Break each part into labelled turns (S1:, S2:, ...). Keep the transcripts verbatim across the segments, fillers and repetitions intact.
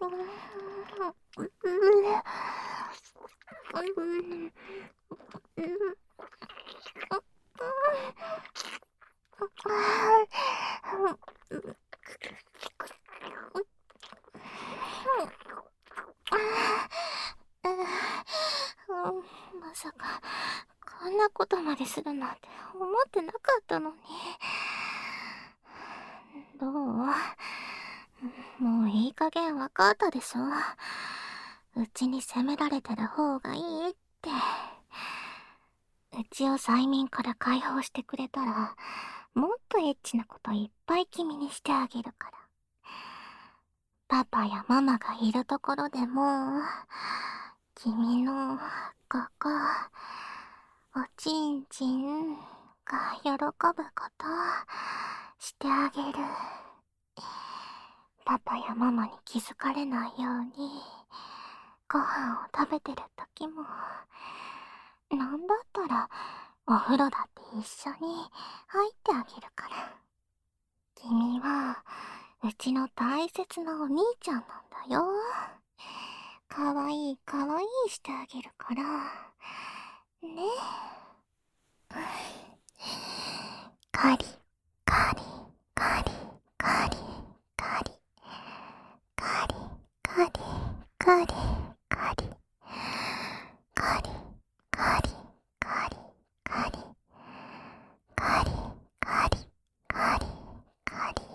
S1: まさかこんなことまでするなんて思ってなかったのに。どう？もういい加減わかったでしょ。うちに責められてる方がいいって。うちを催眠から解放してくれたら、もっとエッチなこといっぱい君にしてあげるから。パパやママがいるところでも、君のここ、おちんちんが喜ぶことしてあげる。パパやママに気づかれないように、ご飯を食べてる時も、なんだったらお風呂だって一緒に入ってあげるから。君はうちの大切なお兄ちゃんなんだよ。かわいいかわいいしてあげるからね。カリカリカリカリカリカリカリカリカリカリカリカリカリカリカリカリカリカリ。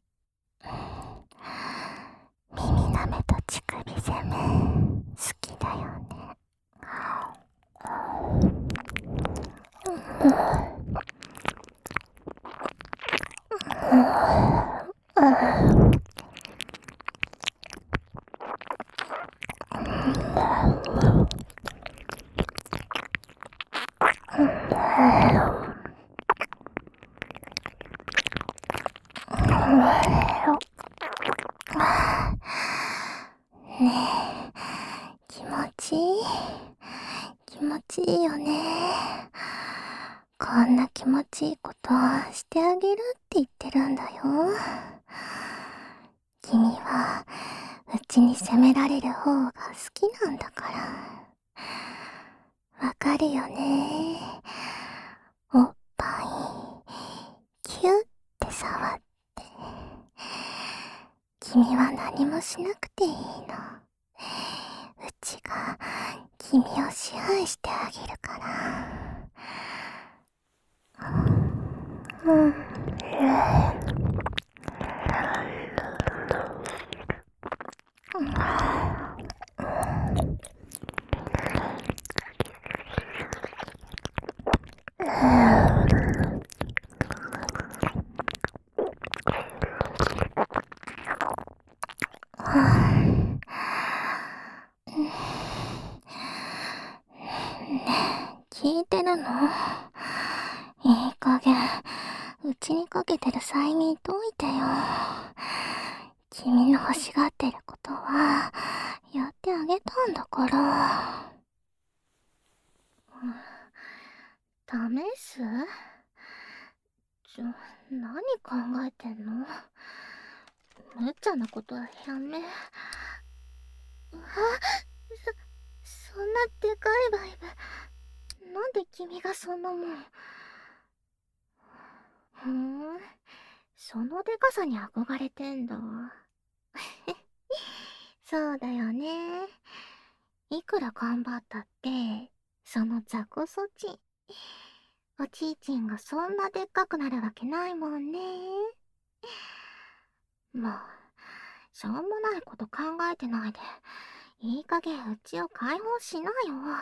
S1: 耳なめと乳首攻め好きだよね。ねえ、気持ちいい気持ちいいよね。こんな気持ちいいことしてあげるって言ってるんだよ。君はうちに責められる方が好きなんだから。わかるよね。おっぱいキュッて触って、君は何もしなくていいの。うちが君を支配してあげるから。うん、うん、聞いてるの？いい加減うちにかけてる催眠解いてよ。君の欲しがってることはやってあげたんだから。試す？ちょ、何考えてんの？むっちゃなことはやめ。あ、そ、そんなでかいバイブ、なんで君がそんなもん。ふーん、そのでかさに憧れてんだ。そうだよね。いくら頑張ったって、その雑魚そち、おちいちんがそんなでっかくなるわけないもんね。もう、しょうもないこと考えてないで、いい加減うちを解放しなよ。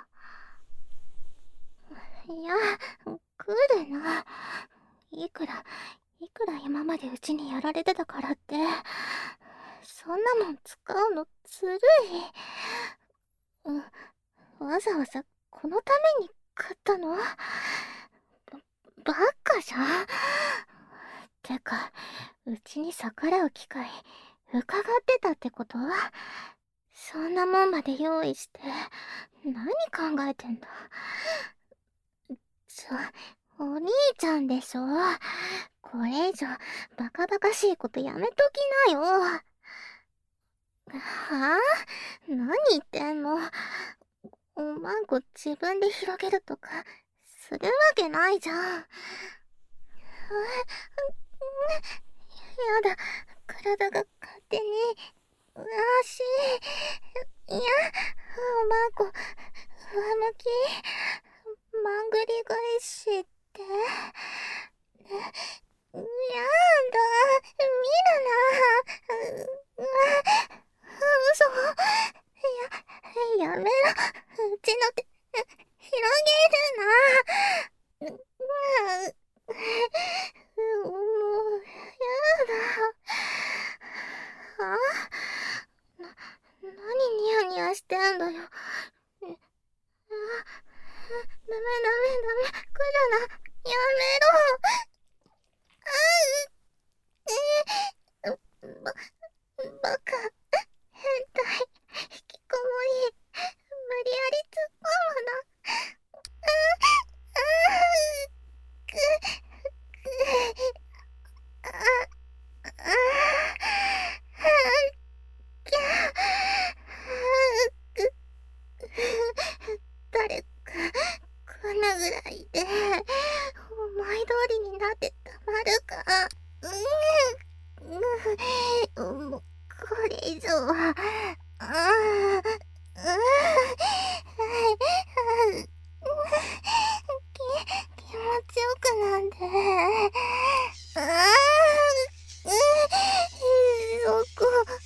S1: いや、来るな。いくら、いくら今までうちにやられてたからって、そんなもん使うのずるい。う、わざわざこのために買ったの？ば、バカじゃん。てか、うちに逆らう機会伺ってたってことは、そんなもんまで用意して何考えてんだ。ちょ、お兄ちゃんでしょ。これ以上バカバカしいことやめときなよ。 はあ？何言ってんの？おまんこ自分で広げるとかするわけないじゃん。やだ、体が勝手に。足。いや、おまんこ、上向き、まんぐり返しって。やだ、見るな。う、嘘。や、やめろ。うちの手、広げるな。う、う、もう、やだ。あ？な、何ニヤニヤしてんだよ。え、あ、ダメダメダメ、来るな。やめろ。あう、え、ば、バカ、変態、引きこもり、無理やり突っ込むな。あ、あ、く、く、あ、あ、あ、きゃ、く、誰か、こんなぐらいで、思い通りになってたまるか。うん、うん、もう、これ以上は、ああ、うん、き、気持ちよくなんで。ああ、うん、そこ、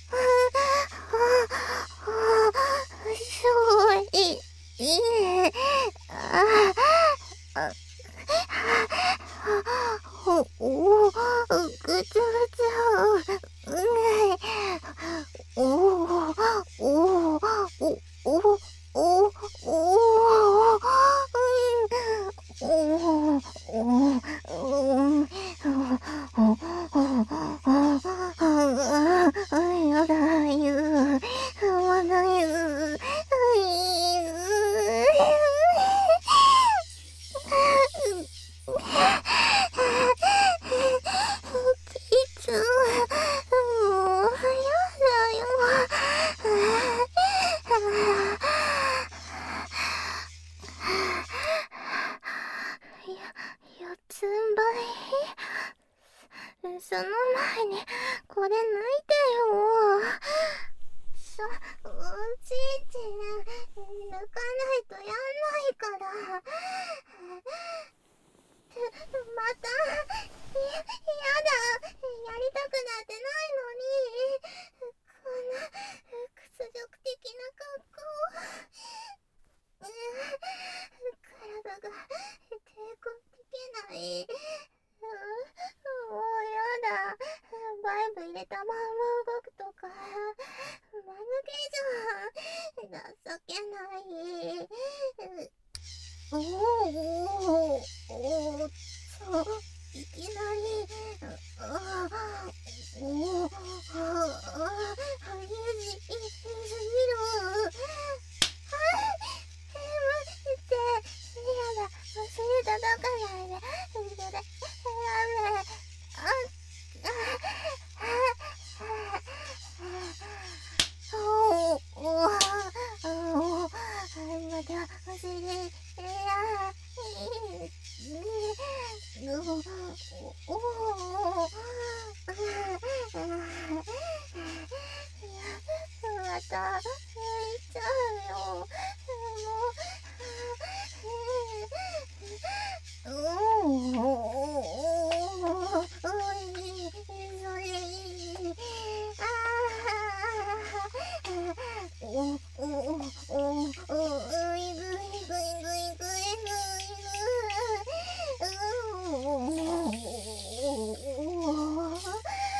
S1: ああ、しょい、いい、ああ、お、お、ぐちゃぐちゃ、うん、お、お、お、お、お、お、お、やだよ、まだよ、いつも、もう、やだよ。や、四つん這い？その前に、これ抜いてよ。そ、おじいちゃん、抜かないとやんないから。また、や、やだ。やりたくなんてないのに。こんな、屈辱的な格好。体が抵抗できない。もうやだ。バイブ入れたまんま動くとか、間抜けじゃん。情けない。おお、おお、そう、いきなり、ああ、おお、ああ、激しすぎる。あ、え、待って、やだ、お尻叩かないで、それ、やめ、あ、あ、あ、あ、おお、おお、おお、また、お尻、いや、おお、おお、また、泣いちゃうよ。もう、おお、いい、それいい。ああ、おお、おお、おお、ぐいぐいぐいぐいぐいぐいぐい。おお、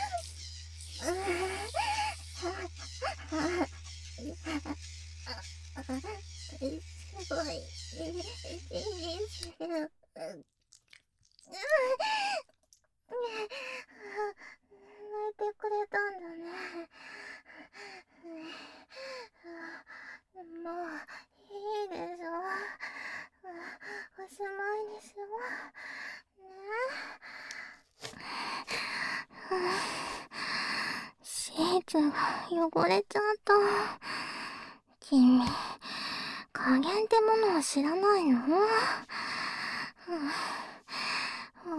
S1: すごい、いいですよ。泣いてくれたんだね。もういいでしょ。おしまいにしよう。ね。しんチュ汚れちゃった。君、加減ってものを知らないの？うん、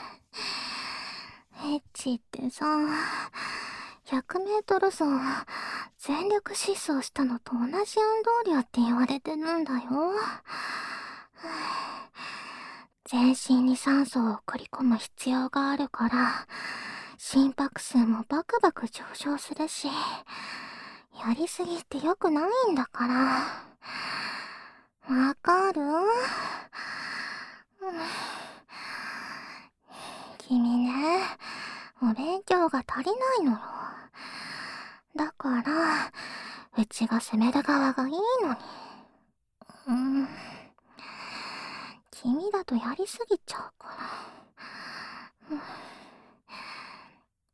S1: エッチってさ、ひゃくメートル走全力疾走したのと同じ運動量って言われてるんだよ。全身に酸素を送り込む必要があるから、心拍数もバクバク上昇するし、やりすぎって良くないんだから。わかる？うん、君ね、お勉強が足りないのよ。だから、うちが責める側がいいのに。うん。君だとやりすぎちゃうから。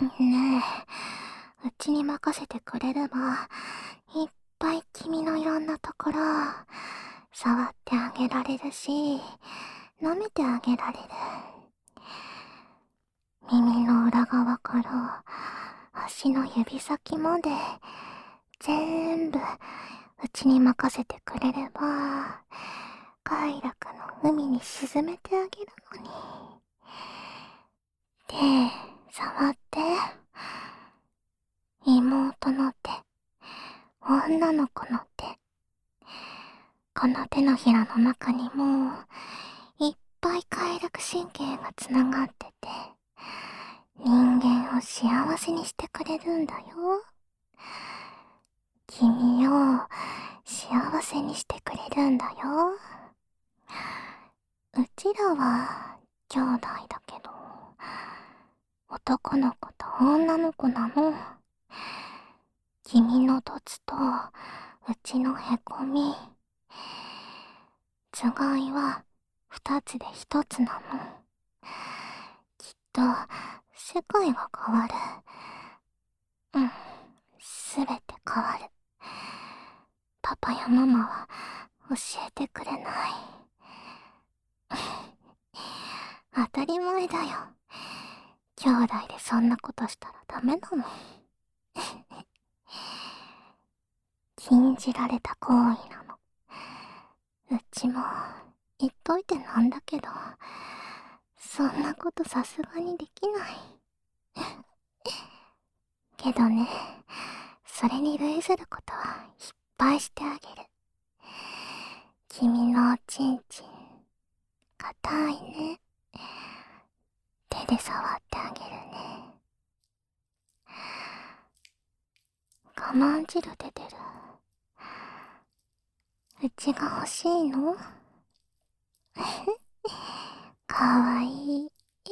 S1: うん、ねえ、うちに任せてくれれば、いっぱい君のいろんなところを触ってあげられるし、舐めてあげられる。耳の裏側から足の指先まで全部うちに任せてくれれば、快楽の海に沈めてあげるのに。手、触って。妹の手、女の子の手。この手のひらの中にもいっぱい快楽神経がつながってて、人間を幸せにしてくれるんだよ。君を幸せにしてくれるんだよ。うちらは兄弟だけど、男の子と女の子なの。君の凸とうちのへこみ、つがいは二つで一つなの。きっと世界が変わる。うん、すべて変わる。パパやママは教えてくれない。当たり前だよ。兄弟でそんなことしたらダメなの。禁じられた行為なの。うちも言っといてなんだけど、そんなことさすがにできない。けどね、それに類することはいっぱいしてあげる。君のおちんちん、硬いね。手で触ってあげるね。我慢汁出てる。うちが欲しいの？かわいい。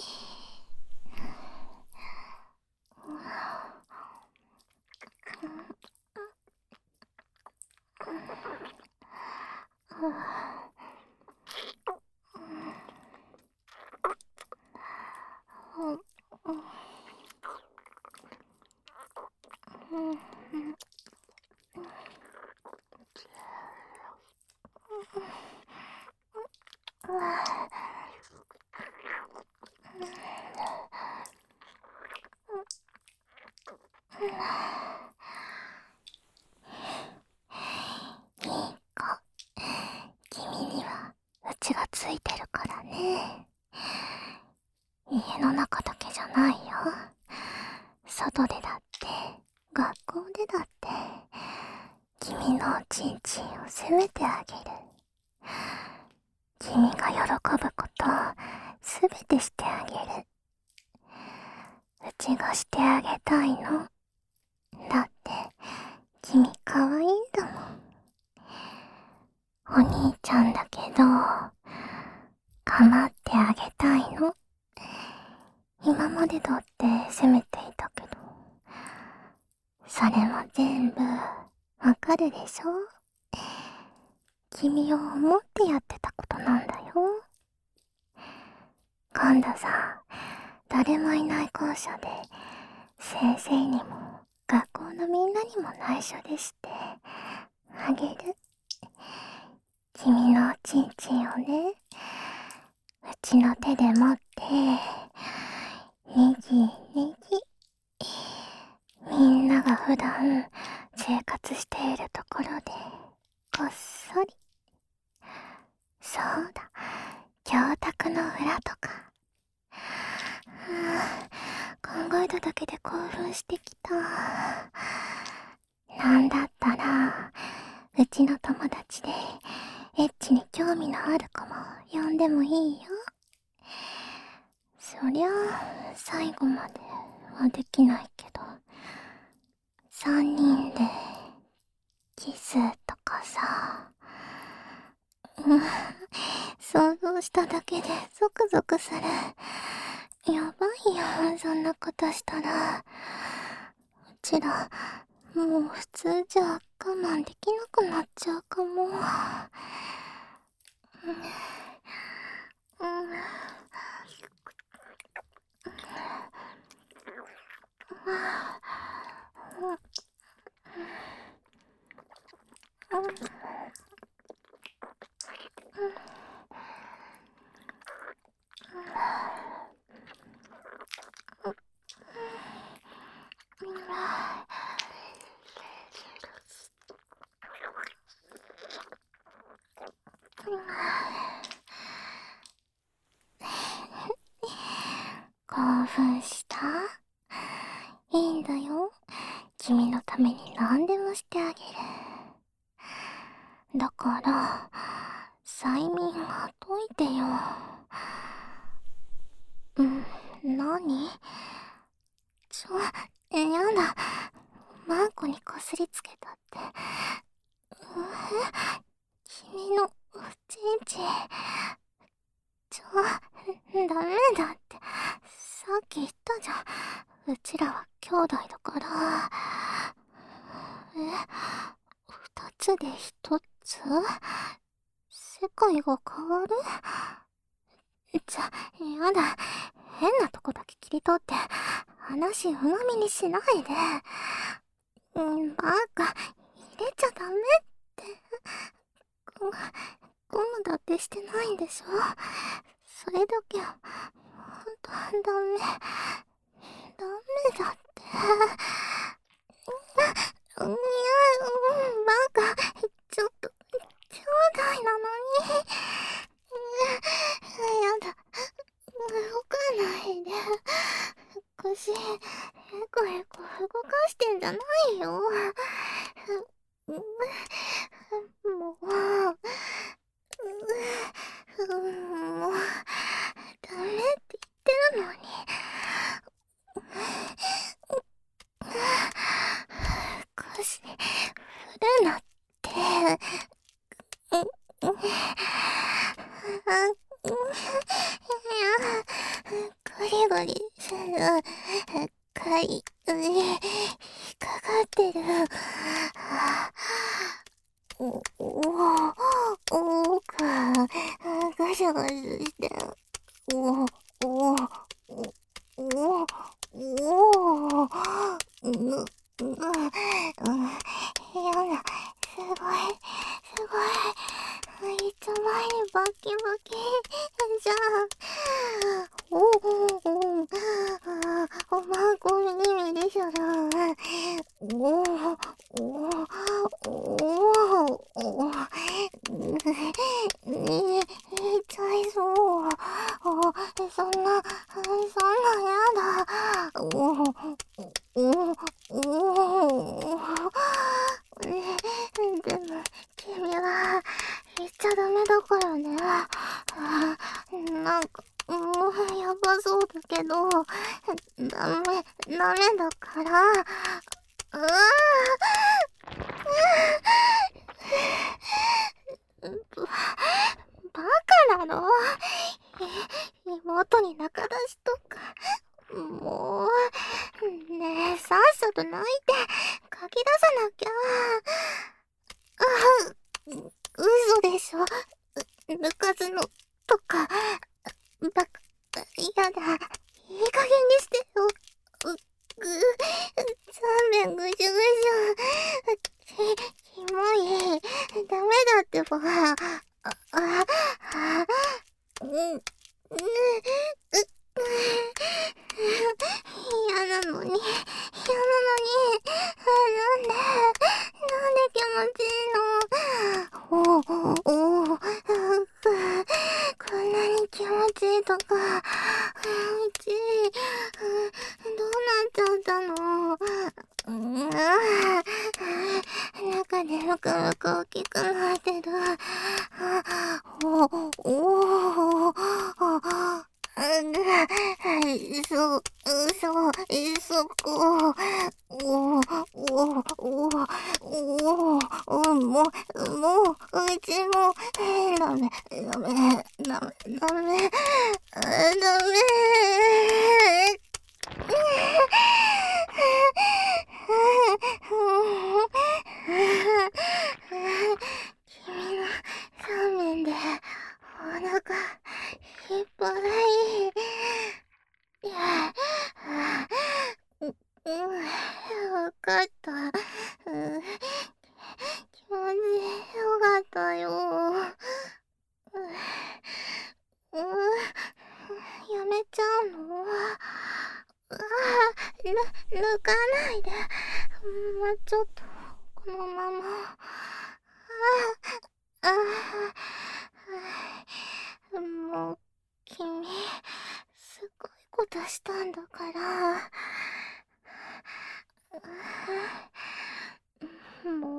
S1: いい子、君にはうちがついてるからね。家の中だけじゃないよ。外でだって、学校でだって、君のおちんちんを責めてあげる。君が喜ぶことすべてしてあげる。うちがしてあげたいの。だって君かわいいんだもん。お兄ちゃんだけど構ってあげたいの。今までだって責めていたけど、それも全部わかるでしょ。君を思ってやってたことなんだよ。今度さ、誰もいない校舎で先生にも学校のみんなにも内緒でしてあげる。君のおちんちんをね、うちの手で持ってねぎねぎみんなが普段生活しているところでこっそり。そうだ、教卓の裏とか。考えただけで興奮してきた。なんだったらうちの友達でエッチに興味のある子も呼んでもいいよ。そりゃあ最後まではできないけど、三人でキスとかさ。うん、想像しただけでゾクゾクする。やばいよ、そんなことしたら。うちらもう普通じゃ我慢できなくなっちゃうかも。うん、うん興奮した？いいんだよ。君のために何でもしてあげる。だから催眠が解いてよ。うん、何？ちょ、やだ。マンコにこすりつけたって。え？君のおちんちん。ちょ、ダメだって。さっき言ったじゃん。うちらは兄弟だから。え？二つで一つ？世界が変わる？ちょ、やだ。変なとこだけ切り取って話うまみにしないで。うん、バカ、入れちゃダメって。ゴゴムだってしてないんでしょ。それだけはほんとダメ。ダメだって。いや、うん、バカ。ちょっと兄弟なのに。やだ、動かないで。腰エコエコ動かしてんじゃないよ。もう、もう、ダメって言ってるのに。腰振るなって。ゴリゴリする。かい、引っかかってる。お、お、おーか。ガシャガシャして。お、お、お、お、お、ぬ、ぬ、やだ。すごい、すごい。いつ前にバキバキじゃん。おおおお、おまんこ耳でしょだ。おおおおおお、ねえ、痛いそう。そんな、そんなやだ。おおおお、でも君は言っちゃダメだからね。なんかもうやばそうだけど、ダメ、ダメだから。うわバカなの？妹に仲出しとか。もう、ねえ、さっさと泣いて書き出さなきゃ。あ、嘘でしょ。部活のとか、バカ、やだ。いい加減にしてよ。う、ぐ、三面ぐしゅぐしゅ。き、キモい。ダメだってば。あ、あ、あ、うん、うん、う、嫌なのに、嫌なのに。 眠くむく大きくなってる。お、おお、あ、そ、そ、そこ、お、お、お、お、お、もう、もう、うちも、ダメ、ダメ、ダメ、ダメ、ダメ。君のラーメンでお腹いっぱい。いや、うん、うん、わかった。うん、気持ちよかったよ。うん、うん、やめちゃうの？ああ、ぬ、抜かないで。もうちょっと、このまま。ああ、ああ、もう、君、すごいことしたんだから。も